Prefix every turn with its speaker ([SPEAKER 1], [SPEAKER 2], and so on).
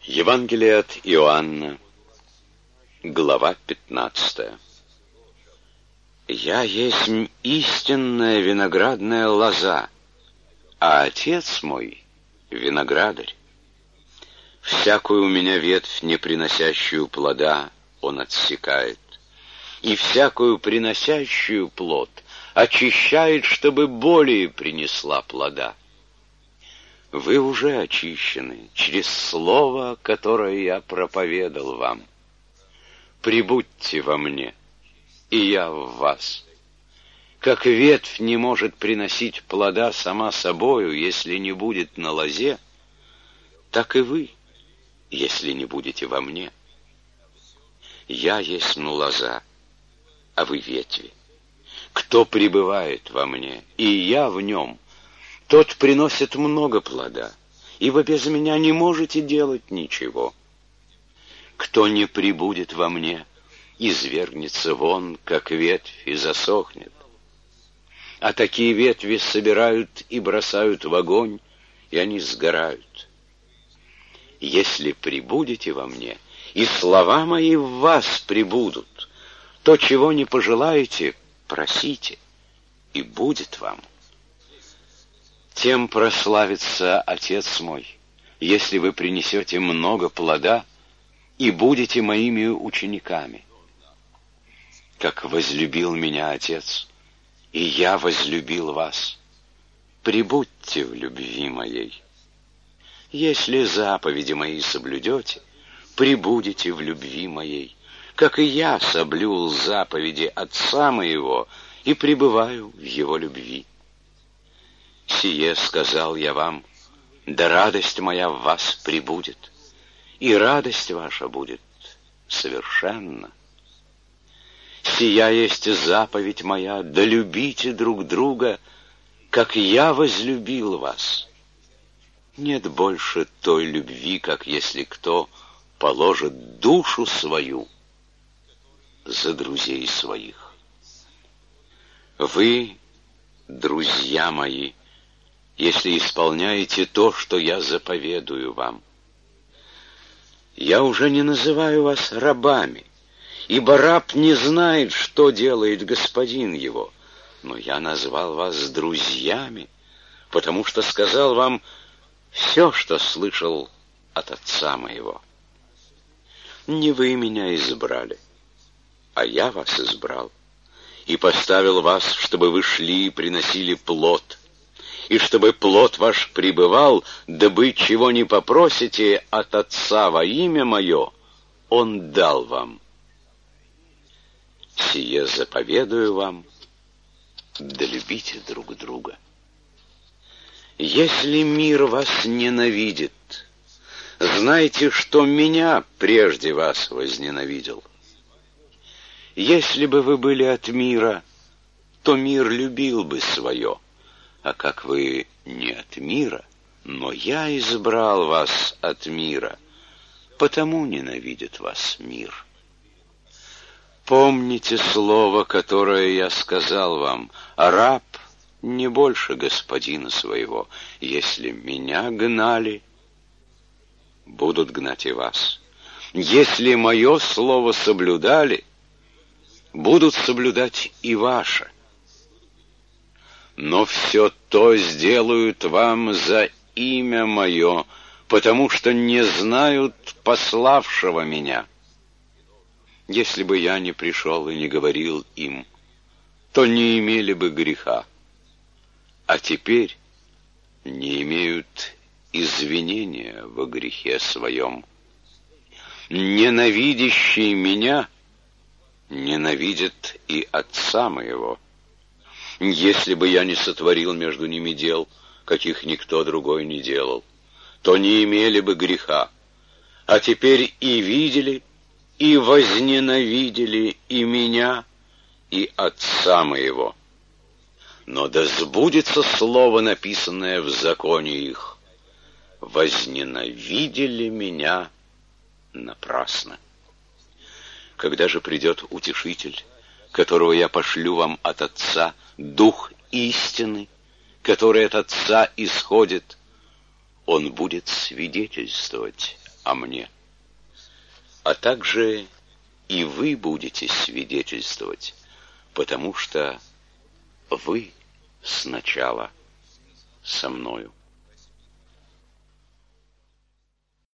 [SPEAKER 1] Евангелие от Иоанна, глава 15. «Я есть истинная виноградная лоза, а Отец мой — виноградарь. Всякую у меня ветвь, не приносящую плода, Он отсекает, и всякую приносящую плод очищает, чтобы более принесла плода. Вы уже очищены через слово, которое я проповедал вам. Прибудьте во мне, и я в вас. Как ветвь не может приносить плода сама собою, если не будет на лозе, так и вы, если не будете во мне. Я есть лоза, а вы ветви. Кто пребывает во мне, и я в нем, тот приносит много плода, ибо без меня не можете делать ничего. Кто не пребудет во мне, извергнется вон, как ветвь, и засохнет. А такие ветви собирают и бросают в огонь, и они сгорают. Если пребудете во мне, и слова мои в вас пребудут, то, чего не пожелаете, просите, и будет вам. Тем прославится Отец мой, если вы принесете много плода и будете моими учениками. Как возлюбил меня Отец, и я возлюбил вас, пребудьте в любви моей. Если заповеди мои соблюдете, пребудете в любви моей, как и я соблюл заповеди Отца моего и пребываю в его любви. Сие сказал я вам, да радость моя в вас пребудет, и радость ваша будет совершенна. Сия есть заповедь моя, да любите друг друга, как я возлюбил вас. Нет больше той любви, как если кто положит душу свою за друзей своих. Вы, друзья мои, если исполняете то, что я заповедую вам. Я уже не называю вас рабами, ибо раб не знает, что делает господин его, но я назвал вас друзьями, потому что сказал вам все, что слышал от Отца моего. Не вы меня избрали, а я вас избрал, и поставил вас, чтобы вы шли и приносили плод, и чтобы плод ваш пребывал, дабы чего не попросите от Отца во имя мое, Он дал вам. Сие заповедую вам, да любите друг друга. Если мир вас ненавидит, знайте, что меня прежде вас возненавидел. Если бы вы были от мира, то мир любил бы свое. А как вы не от мира, но я избрал вас от мира, потому ненавидит вас мир. Помните слово, которое я сказал вам: раб не больше господина своего. Если меня гнали, будут гнать и вас. Если мое слово соблюдали, будут соблюдать и ваше. Но все то сделают вам за имя мое, потому что не знают пославшего меня. Если бы я не пришел и не говорил им, то не имели бы греха, а теперь не имеют извинения во грехе своем. Ненавидящий меня ненавидит и Отца моего. Если бы я не сотворил между ними дел, каких никто другой не делал, то не имели бы греха, а теперь и видели, и возненавидели и меня, и Отца моего. Но да сбудется слово, написанное в законе их: возненавидели меня напрасно. Когда же придет Утешитель, которого я пошлю вам от Отца, Дух истины, который от Отца исходит, Он будет свидетельствовать о мне. А также и вы будете свидетельствовать, потому что вы сначала со мною.